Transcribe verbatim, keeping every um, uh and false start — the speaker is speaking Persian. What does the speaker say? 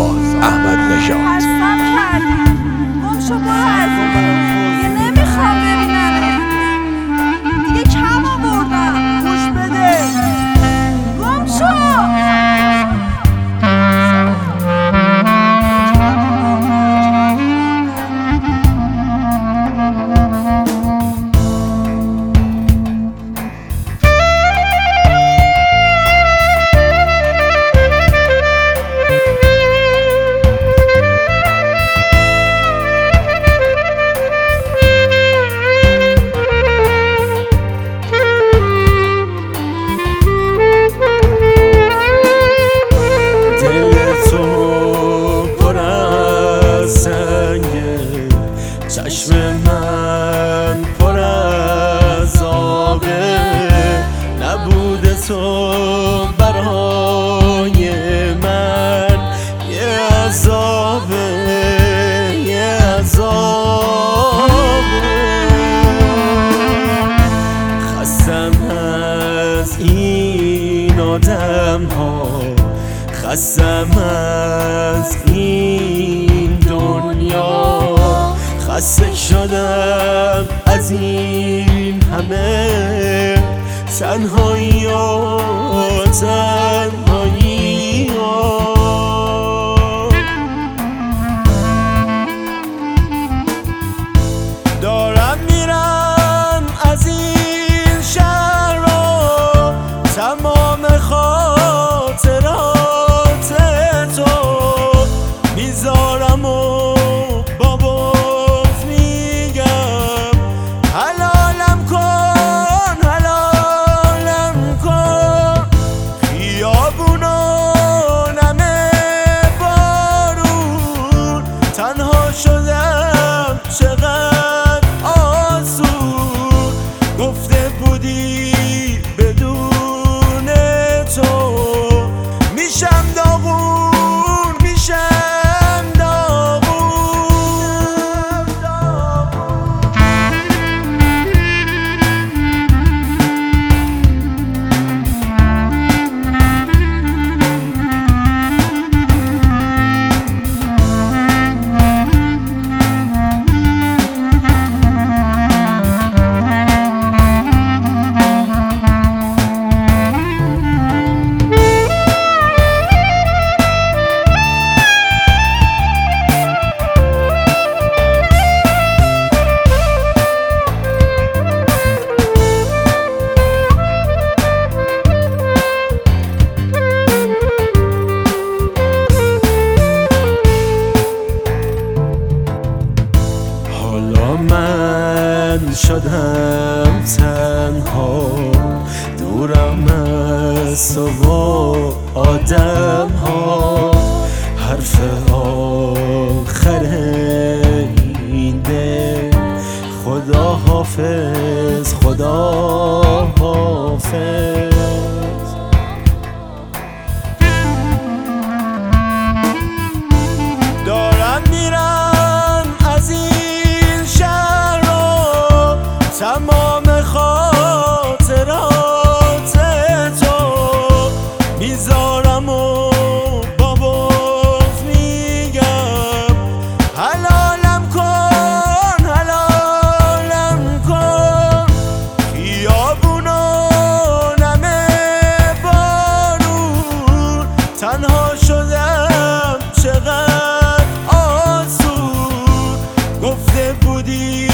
باز احمد نژاد. خستم کردی گم شو برو از این دیگه نمیخوام ببینم دیگه کم آوردم گوش بده گم شو. چشم من پر از آبه نبود تو برای من یه عذابه یه عذابه. خستم از این آدم ها خستم از این دنیا خسته شدم از این همه تنهایی و تنهایی و دارم میرم از این شهر و تمام خاطرات تو میذارم و تنها شدم چقدر آسون گفته بودی بدون تو میشم داغون میشم داغون. حالا من شدم تنها دورم از تو و آدم ها حرف آخر این دل خدا حافظ خدا حافظ. دارم میرم از این شهر و تمام خاطرات تو میذارم و بابات میگم حلالم کن حلالم کن خیابونا نمه بارون تنها شدم چقدر آسون گفته بودی